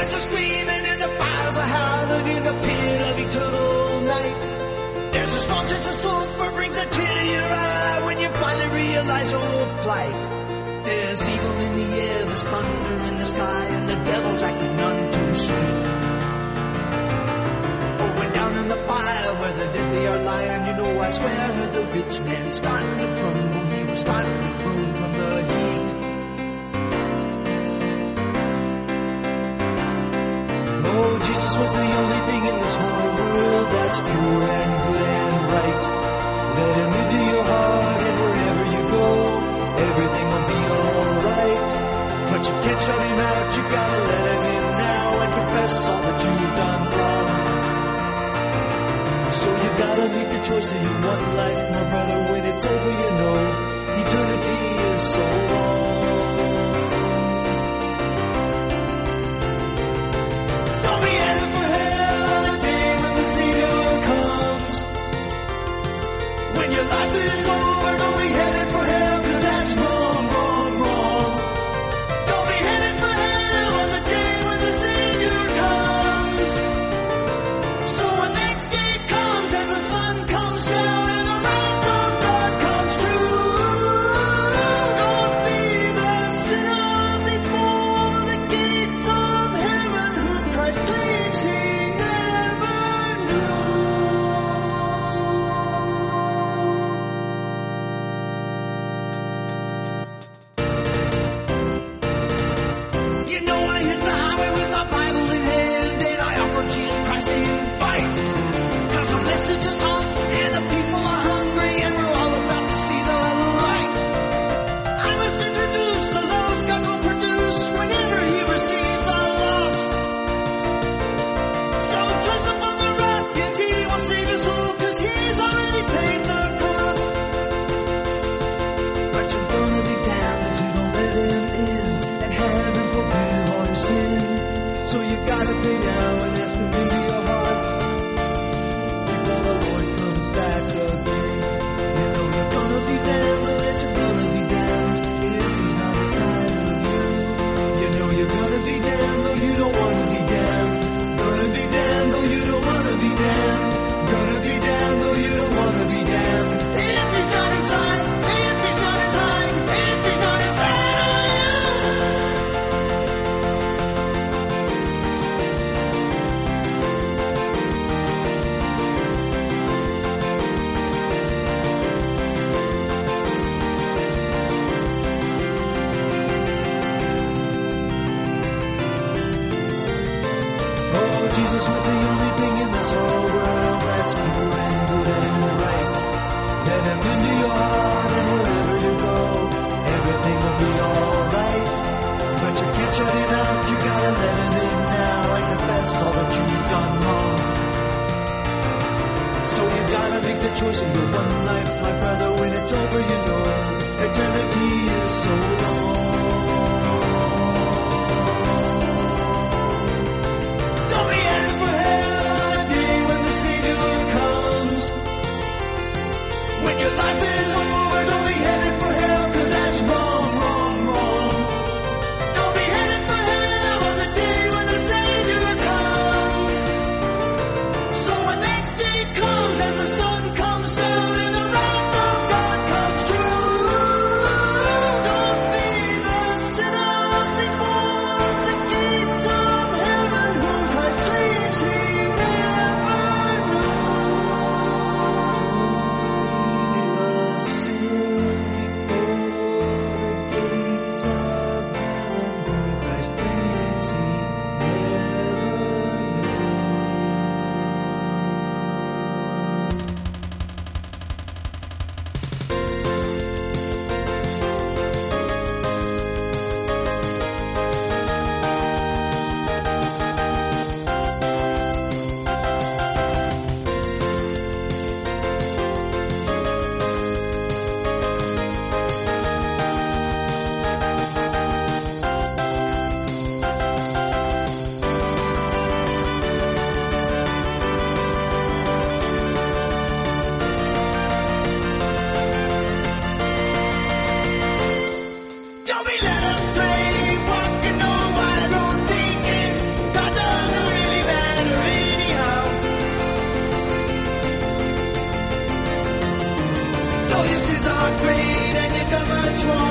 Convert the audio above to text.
Demons are screaming and the fires are howling in the pit of eternal night. There's a strong sense of sulfur brings a tear to your eye when you finally realize your plight. There's evil in the air, there's thunder in the sky, and the devil's acting none too sweet. Oh, when down in the fire where the deadly are lying, you know I swear I heard the rich man starting to grumble. He was starting to groan from the heat. Oh, Jesus was the only thing in this whole world that's pure and good and right. Let him into your heart, and wherever you go, everything will be alright. But you can't shut him out, you gotta let him in now and confess all that you've done wrong. So you gotta make the choice of your one life, my brother. When it's over, you know eternity is so long. Don't be headed for hell on the day when the Savior comes. When your life is over, don't be headed for hell, 'cause that's wrong, wrong, wrong. Don't be headed for hell on the day when the Savior comes. So when that day comes and the sun comes down and the wrath of God comes true, don't be the sinner before the gates of heaven whom Christ claims he never knew. You know I hit the highway with my Bible in hand and I offer Jesus Christ a fight. 'Cause the message is hot and the people are hungry and we're all about to see the light. I must introduce the love God will produce whenever he receives the lost. So trust him on the rock and he will save your soul, 'cause he's already paid the cost. But you're gonna be damned if you don't let him in and have him forgive all your sin. So you gotta pay now and ask him into your heart before the Lord comes back again. You know you're gonna be damned unless you're gonna be damned if he's not inside of you. You know you're gonna be damned though you don't wanna be damned. Gonna be damned though you don't wanna be damned. Gonna be damned though you don't wanna be damned. If he's not inside, if he's not inside, if he's not inside of you. Oh, Jesus was the only thing in this whole world that's pure and good and right. Let him into your heart and wherever you go, everything will be alright. But you can't shut him out, you gotta let him in now and confess all that you've done wrong. So you gotta make the choice of your one life, my brother. When it's over, you know eternity is so long. Don't be headed for hell on the day when the Savior comes. When your life is over, don't be headed for hell, 'cause that's wrong, wrong, wrong. Don't be headed for hell on the day when the Savior comes. So when that day comes and the sun comes down and the wrath of God comes true, don't be All your sins are great and you've done much wrong.